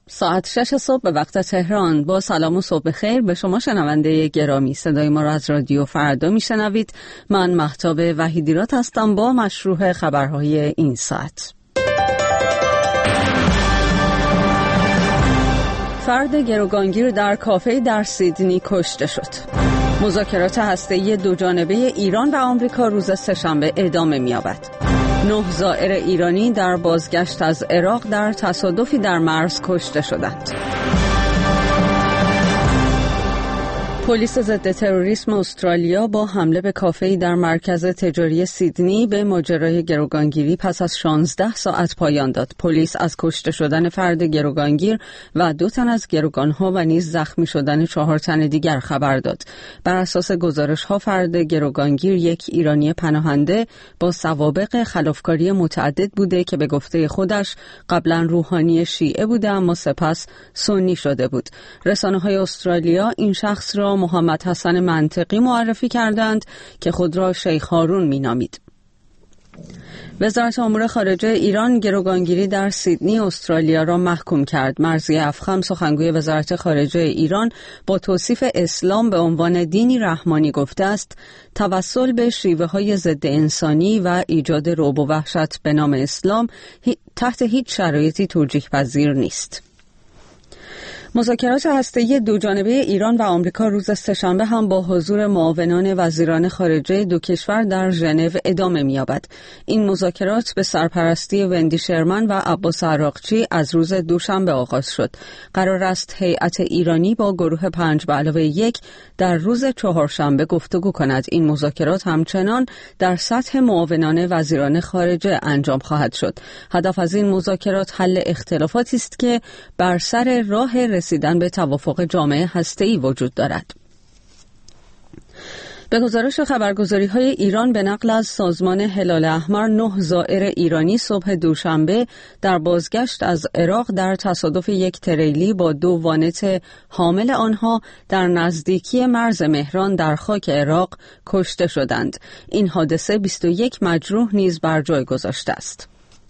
ساعت 6 صبح به وقت تهران. با سلام و صبح خیر به شما شنونده گرامی. صدای ما را از رادیو فردا میشنوید. من مهتاب وحیدیرات هستم با مشروع خبرهای این ساعت. فرد گروگانگیر در کافه در سیدنی کشته شد. مذاکرات هسته‌ای دوجانبه ایران و آمریکا روز سه‌شنبه ادامه می‌یابد. 9 زائر ایرانی در بازگشت از عراق در تصادفی در مرز کشته شدند. پلیس ضد تروریسم استرالیا با حمله به کافه‌ای در مرکز تجاری سیدنی به ماجرای گروگانگیری پس از 16 ساعت پایان داد. پلیس از کشته شدن فرد گروگانگیر و 2 تن از گروگانها و نیز زخمی شدن 4 تن دیگر خبر داد. بر اساس گزارش‌ها فرد گروگانگیر یک ایرانی پناهنده با سوابق خلافکاری متعدد بوده که به گفته خودش قبلا روحانی شیعه بوده اما سپس سنی شده بود. رسانه‌های استرالیا این شخص را محمد حسن منطقی معرفی کردند که خود را شیخ هارون می‌نامید. وزارت امور خارجه ایران گروگانگیری در سیدنی استرالیا را محکوم کرد. مرضیه افخم سخنگوی وزارت خارجه ایران با توصیف اسلام به عنوان دینی رحمانی گفته است توسل به شیوه‌های ضد انسانی و ایجاد رعب و وحشت به نام اسلام تحت هیچ شرایطی توجیه پذیر نیست. مذاکرات هسته‌ای دوجانبه ایران و آمریکا روز سه‌شنبه هم با حضور معاونان وزیران خارجه دو کشور در ژنو ادامه می‌یابد. این مذاکرات به سرپرستی وندی شرمن و عباس عراقچی از روز دوشنبه آغاز شد. قرار است هیئت ایرانی با گروه 5+1 در روز چهارشنبه گفتگو کند. این مذاکرات همچنان در سطح معاونان وزیران خارجه انجام خواهد شد. هدف از این مذاکرات حل اختلافاتی است که بر سر راه رسیدن به توافق جامعه هسته‌ای وجود دارد. به گزارش خبرگزاری‌های ایران به نقل از سازمان هلال احمر 9 زائر ایرانی صبح دوشنبه در بازگشت از عراق در تصادف یک تریلی با 2 وانت حامل آنها در نزدیکی مرز مهران در خاک عراق کشته شدند. این حادثه 21 مجروح نیز بر جای گذاشته است.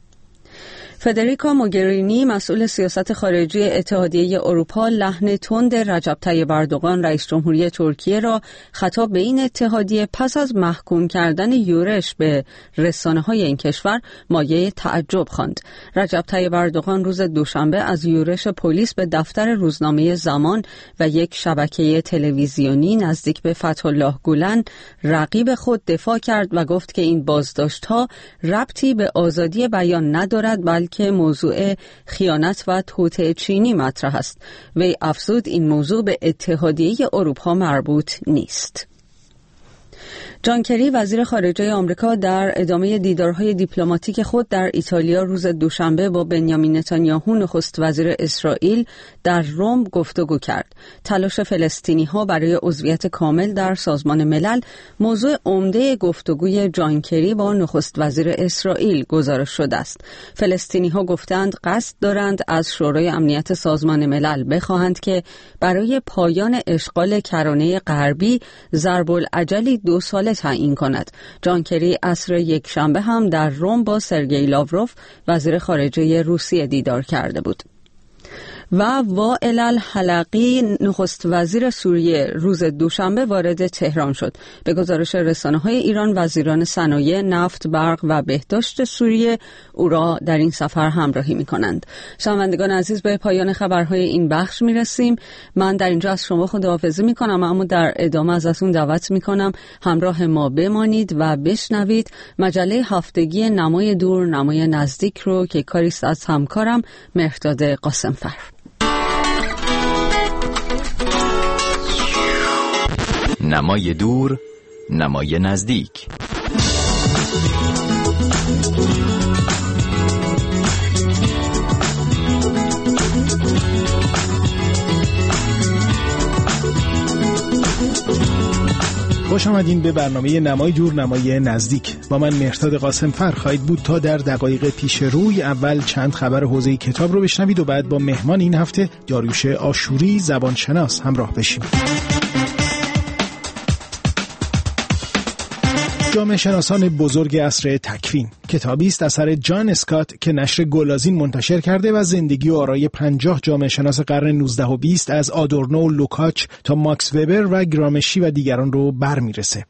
فدریکا موگرینی مسئول سیاست خارجی اتحادیه اروپا لحن تند رجب طیب اردوغان رئیس جمهوری ترکیه را خطاب به این اتحادیه پس از محکوم کردن یورش به رسانه‌های این کشور مایه تعجب خواند. رجب طیب اردوغان روز دوشنبه از یورش پلیس به دفتر روزنامه زمان و یک شبکه تلویزیونی نزدیک به فتح‌الله گولن رقیب خود دفاع کرد و گفت که این بازداشت‌ها ربطی به آزادی بیان ندارد بلکه که موضوع خیانت و توطئه چینی مطرح است. وی افزود این موضوع به اتحادیه اروپا مربوط نیست. جان کری وزیر خارجه آمریکا در ادامه دیدارهای دیپلماتیک خود در ایتالیا روز دوشنبه با بنیامین نتانیاهو نخست وزیر اسرائیل در روم گفتگو کرد. تلاش فلسطینی‌ها برای عضویت کامل در سازمان ملل موضوع عمده گفتگوی جان کری با نخست وزیر اسرائیل گزارش شده است. فلسطینی‌ها گفتند قصد دارند از شورای امنیت سازمان ملل بخواهند که برای پایان اشغال کرانه غربی ضرب الاجلی 2 ساله تعیین کند. جان کری عصر یک شنبه هم در روم با سرگئی لاوروف وزیر خارجه روسیه دیدار کرده بود. و وائل الحلقی نخست وزیر سوریه روز دوشنبه وارد تهران شد. به گزارش رسانه‌های ایران وزیران صنایع، نفت، برق و بهداشت سوریه او را در این سفر همراهی می‌کنند. شنوندگان عزیز به پایان خبرهای این بخش می‌رسیم. من در اینجا از شما خداحافظی می‌کنم اما در ادامه ازتون دعوت می‌کنم همراه ما بمانید و بشنوید مجله هفتگی نمای دور نمای نزدیک رو که کاری است از همکارم مهرداد قاسمفر. نمای دور نمای نزدیک. خوش آمدین به برنامه نمای دور نمای نزدیک. با من مهرداد قاسمفر خواهید بود تا در دقایق پیش روی اول چند خبر حوزه کتاب رو بشنوید و بعد با مهمان این هفته داریوش آشوری زبانشناس همراه بشیم. جامعه شناسان بزرگ عصر تکوین کتابی است اثر جان اسکات که نشر گلازین منتشر کرده و زندگی و آرای 50 جامعه شناس قرن 19 و 20 از آدورنو و لوکاچ تا ماکس وبر و گرامشی و دیگران رو برمیرسه.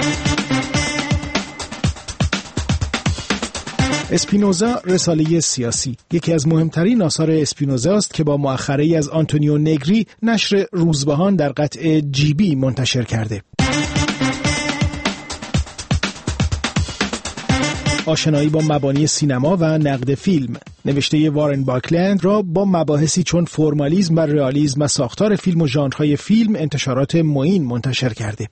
اسپینوزا رساله سیاسی یکی از مهمترین آثار اسپینوزا است که با مؤخره‌ای از آنتونیو نگری نشر روزبهان در قطعه جیبی منتشر کرده. آشنایی با مبانی سینما و نقد فیلم نوشته وارن باکلند را با مباحثی چون فرمالیسم و رئالیسم و ساختار فیلم و ژانرهای فیلم انتشارات معین منتشر کرده.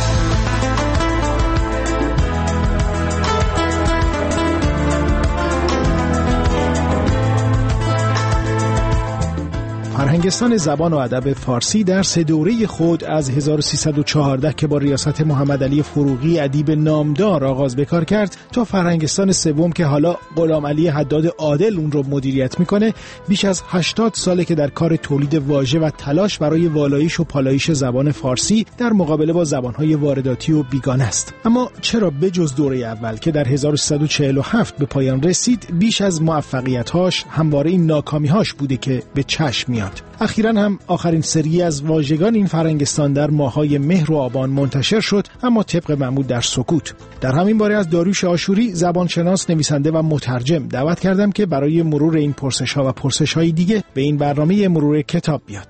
فرهنگستان زبان و ادب فارسی در 3 دوره خود از 1314 که با ریاست محمد علی فروغی ادیب نامدار آغاز به کار کرد تا فرهنگستان سوم که حالا غلام علی حداد عادل اون رو مدیریت میکنه، بیش از 80 ساله که در کار تولید واژه و تلاش برای والایش و پالایش زبان فارسی در مقابله با زبانهای وارداتی و بیگانه است. اما چرا بجز دوره اول که در 1347 به پایان رسید بیش از موفقیت‌هاش همواره این ناکامی‌هاش بوده که به چشم میاد؟ اخیراً هم آخرین سری از واژگان این فرهنگستان در ماه‌های مهر و آبان منتشر شد، اما طبق معمول در سکوت. در همین باره از داریوش آشوری، زبانشناس، نویسنده و مترجم دعوت کردم که برای مرور این پرسش‌ها و پرسش‌های دیگه به این برنامه مرور کتاب بیاد.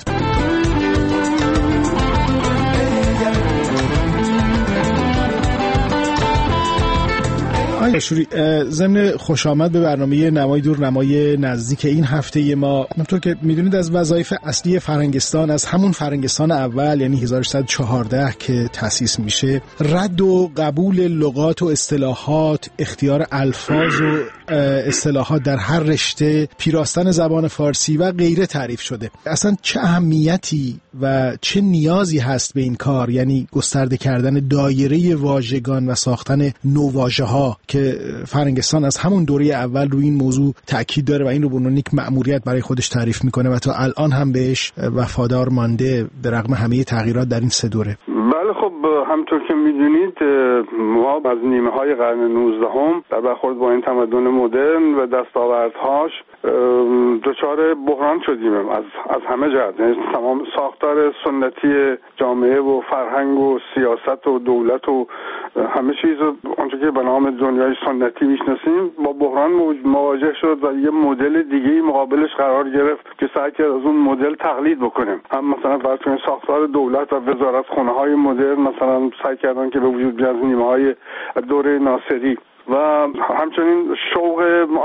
آشوری، ضمن خوش آمد به برنامه نمای دور نمای نزدیک این هفته ما. همونطور که میدونید از وظایف اصلی فرهنگستان از همون فرهنگستان اول یعنی 1114 که تأسیس میشه رد و قبول لغات و اصطلاحات، اختیار الفاظ و اصطلاحات در هر رشته، پیراستن زبان فارسی و غیره تعریف شده. اصلا چه اهمیتی و چه نیازی هست به این کار، یعنی گسترده کردن دایره واژگان و ساختن نوواژه‌ها که فرهنگستان از همون دوره اول روی این موضوع تأکید داره و این رو به عنوان یک مأموریت برای خودش تعریف میکنه و تا الان هم بهش وفادار مانده به رغم همه تغییرات در این 3 دوره. بله، خب همطور که میدونید ما از نیمه های قرن 19 در برخورد با این تمدن مدرن و دستاوردهاش دچار بحران شدیم از همه جهت. یعنی تمام ساختار سنتی جامعه و فرهنگ و سیاست و دولت و همه چیز اونچه که به نام دنیای سنتی میشناسیم با بحران مواجه شد و یه مدل دیگه مقابلش قرار گرفت که سعی کرد از اون مدل تقلید بکنیم. هم مثلا برای ساختار دولت و وزارتخانه‌های مدرن مثلا سعی کردن که به وجود بیاد نیمه‌های دوره ناصری و همچنین شوق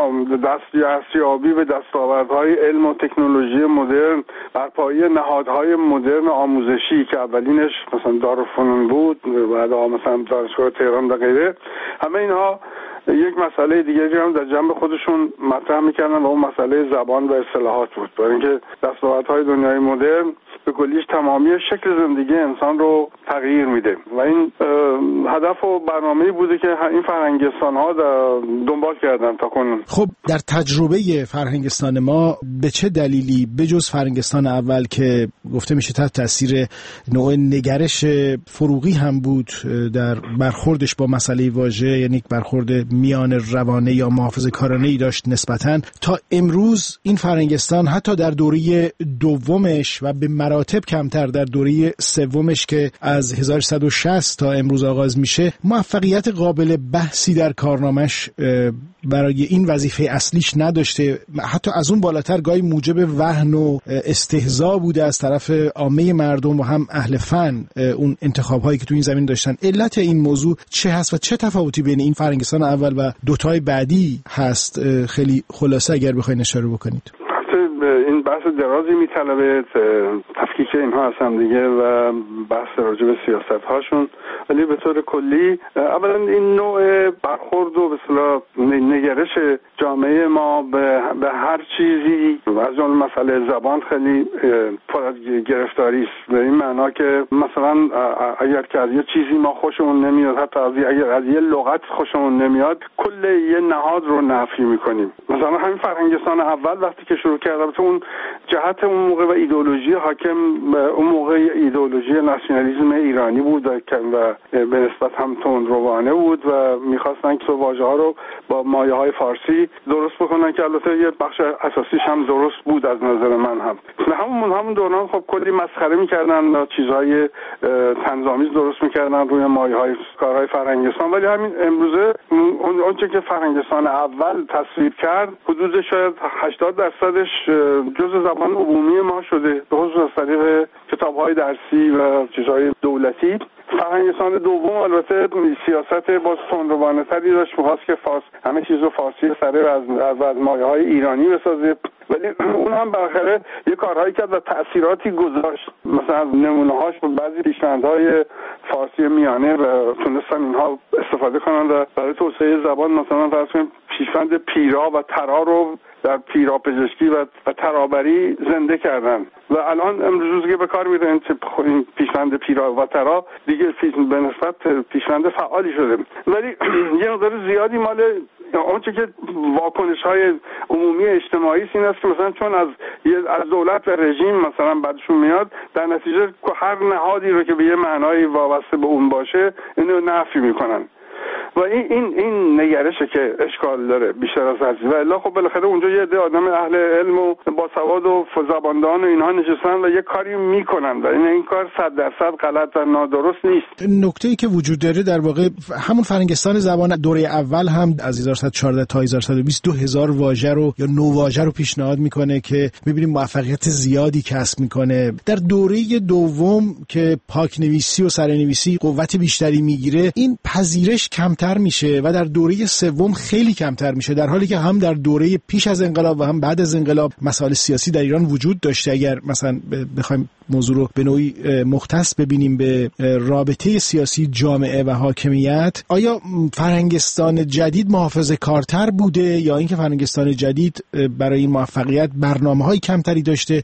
دستیابی به دستاوردهای علم و تکنولوژی مدرن بر پایه نهادهای مدرن آموزشی که اولینش مثلا دارالفنون بود، بعدها مثلا دانشگاه تهران و غیره، همه اینها یک مسئله دیگری هم در جنب خودشون مطرح میکردن و اون مسئله زبان و اصطلاحات بود. برای اینکه دستاوردهای دنیای مدرن به کلیش تمامی شکل زندگی انسان رو تغییر میده و این هدف و برنامه‌ای بوده که این فرهنگستان‌ها دنبال کردن تا کنون. خب در تجربه فرهنگستان ما به چه دلیلی بجز فرهنگستان اول که گفته میشه تحت تاثیر نوع نگرش فروغی هم بود در برخوردش با مسئله واژه، یعنی برخورد میان روانه یا محافظه‌کارانه‌ای داشت نسبتاً، تا امروز این فرهنگستان حتی در دوره دومش و به مراتب کمتر در دوره سومش که از 1160 تا امروز آغاز میشه موفقیت قابل بحثی در کارنامش برای این وظیفه اصلیش نداشته. حتی از اون بالاتر گاهی موجب وهن و استهزاء بوده از طرف عامه مردم و هم اهل فن اون انتخاب‌هایی که تو این زمین داشتن. علت این موضوع چه هست و چه تفاوتی بین این فرهنگستان اول و دوتای بعدی هست؟ خیلی خلاصه اگر بخواید اشاره بکنید. این بحث درازی میطلبه تفکیک اینها از هم دیگه و بحث راجع به سیاست هاشون، ولی به طور کلی اولا این نوع برخورد و به اصطلاح نگرش جامعه ما به هر چیزی از جمله مسئله زبان خیلی پر از گرفتاری است. به این معنا که مثلا اگر که از یه چیزی ما خوشمون نمیاد، حتی اگر از یه لغت خوشمون نمیاد، کل یه نهاد رو نفی میکنیم. مثلا همین فرهنگستان اول وقتی که شروع کرد اون جهت اون موقع و ایدئولوژی حاکم اون موقع ایدئولوژی ناسیونالیسم ایرانی بود و به نسبت هم تندروانه بود و میخواستن که واژه‌ها رو با مایه‌های فارسی درست بکنن که البته یه بخش اساسیش هم درست بود از نظر من هم. همون دوران خب کلی مسخره میکردن، چیزهای طنزآمیز درست میکردن روی مایه‌های کارهای فرهنگستان، ولی همین امروزه اونچه که فرهنگستان اول تصویب کرد حدود شاید 80%ش جزء زبان عمومی ما شده، به خصوص از طریق کتاب‌های درسی و چیزهای دولتی. فرهنگستان دوم البته سیاست باز تندروانه‌تری داشت، می‌خواست که همه چیز رو فارسی سره از مایه‌های ایرانی بسازه، ولی اون هم بالاخره یه کارهایی کرد و تأثیراتی گذاشت. مثلا نمونه‌هاش بعضی پیشنهادهای فارسی میانه و تونستن اینها استفاده کنن و برای توسعه زبان مثلا فرض کنید پیشوند پیرا و ترا رو در پیراپزشکی و ترابری زنده کردن و الان امروز که به کار میرن این پیشوند پیرا و ترا دیگه به نسبت پیشوند فعالی شده، ولی یه مقدار زیادی مال اونچه که واکنش‌های عمومی اجتماعی این است که مثلا چون از دولت و رژیم مثلا بعدشون میاد، در نتیجه هر نهادی رو که به یه معنای وابسته به اون باشه اینو نفی میکنن و این نگرشه که اشکال داره بیشتر از هر چیز. و الا خب بالاخره اونجا یه عده آدم اهل علم و باسواد و زباندان و اینها نشستن و یه کاری میکنن و این کار 100% غلط و نادرست نیست. نکته‌ای که وجود داره در واقع همون فرهنگستان زبان دوره اول هم از 1114 تا 1120 2000 واژه رو یا نوواژه رو پیشنهاد میکنه که میبینیم موفقیت زیادی کسب میکنه. در دوره دوم که پاک‌نویسی و سرنویسی قوت بیشتری میگیره، این پذیرش کمتر میشه و در دوره سوم خیلی کمتر میشه، در حالی که هم در دوره پیش از انقلاب و هم بعد از انقلاب مسائل سیاسی در ایران وجود داشته. اگر مثلا بخوایم موضوع رو به نوعی مختص ببینیم به رابطه سیاسی جامعه و حاکمیت، آیا فرهنگستان جدید محافظه‌کارتر بوده یا اینکه فرهنگستان جدید برای این موفقیت برنامه‌های کمتری داشته؟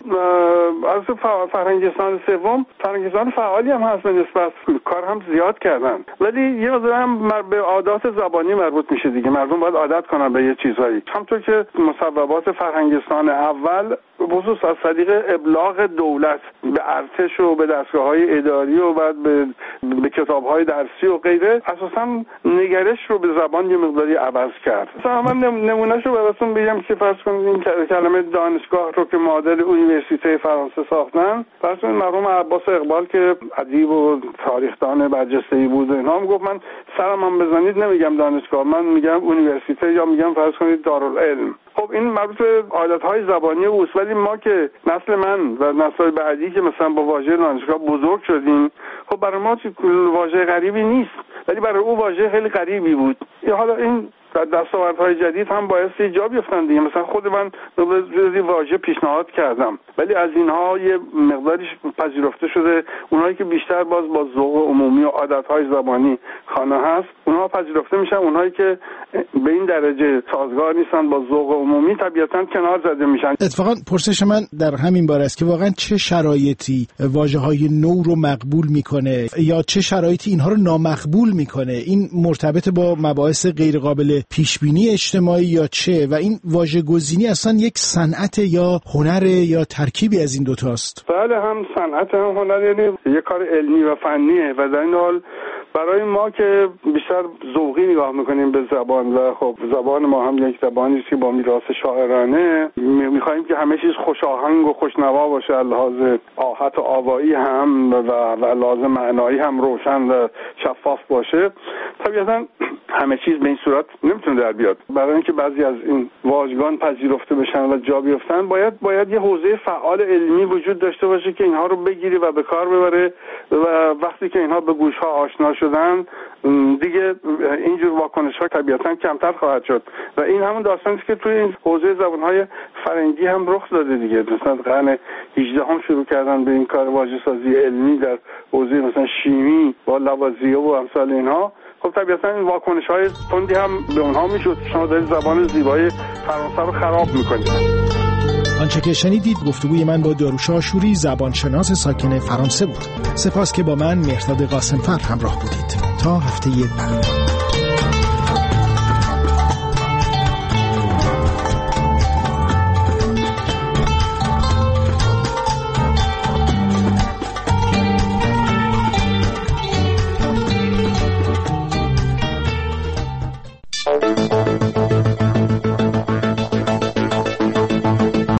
از فرهنگستان سوم فرهنگستان فعالی هم هست، به نسبت کار هم زیاد کردن، ولی یه مقدار هم به عادات زبانی مربوط میشه دیگه. مردم باید عادت کنن به یه چیزهایی، همونطور که مصوبات فرهنگستان اول خصوص از طریق ابلاغ دولت به ارتش و به دستگاه‌های اداری و بعد به کتاب‌های درسی و غیره اساساً نگرش رو به زبان یه مقداری عوض کرد. مثلا من نمونهشو براتون بگم که فرض کنید این کلمه دانشگاه رو که معادل یونیورسیته فرانسه ساختن، فرض کنید مرحوم عباس اقبال که ادیب و تاریخدان برجسته‌ای بود، اینا میگفت من سرم بزنید نمیگم دانشگاه، من میگم یونیورسیته یا میگم فرض کنید دارالعلم. خب این مربوط به عادت‌های زبانی اوست، ولی ما که نسل من و نسل بعدی که مثلا با واژه دانشگاه بزرگ شدیم، خب برای ما واژه غریبی نیست، ولی برای او واژه خیلی غریبی بود. حالا این دستاوردهای جدید هم باعث جا بیفتن دیگه. مثلا خود من روی واژه پیشنهاد کردم، ولی از اینها یه مقداریش پذیرفته شده. اونایی که بیشتر باز با ذوق عمومی و عادتهای زبانی خانه هست، اونها پذیرفته میشن. اونایی که به این درجه سازگار نیستن با ذوق عمومی طبیعتاً کنار زده میشن. اتفاقا پرسش من در همین باره است که واقعا چه شرایطی واژه‌های نو رو مقبول میکنه یا چه شرایطی اینها رو نامقبول میکنه؟ این مرتبط با مباحث غیر قابل پیش بینی اجتماعی یا چه؟ و این واژه‌گزینی اصلا یک صنعت یا هنر یا ترکیبی از این دو تاست؟ بله، هم صنعت هم هنر، یعنی یک کار علمی و فنیه و در این حال برای ما که بیشتر ذوقی نگاه میکنیم به زبان و خب زبان ما هم یک زبانی است که با میراث شاعرانه، میخوایم که همه چیز خوش آهنگ و خوشنوا باشه، از لحاظ آحت و آوایی هم و لحاظ معنایی هم روشن و شفاف باشه. طبیعتا همه چیز به این صورت نمیتونه در بیاد. برای اینکه بعضی از این واژگان پذیرفته بشن و جا بیفتن باید یه حوزه فعال علمی وجود داشته باشه که اینها رو بگیری و به کار ببره و وقتی که اینها به گوش‌ها آشنا شدن دیگه اینجور واکنش‌ها طبیعتاً کمتر خواهد شد و این همون داستانی است که توی این حوزه زبان‌های فرنگی هم رخ داده دیگه. مثلا قرن 18 هم شروع کردن به این کار واژه‌سازی علمی در حوزه مثلا شیمی با لوازیه و امثال اینها. خب طبیعتاً این واکنش‌های تندی هم به اونها میشد. شما دارید زبان زیبای فرانسه رو خراب می‌کنید. آنچه که شنیدید گفتگوی من با داروش آشوری، زبانشناس ساکن فرانسه بود. سپاس که با من مهرداد قاسمفر همراه بودید. تا هفته بعد.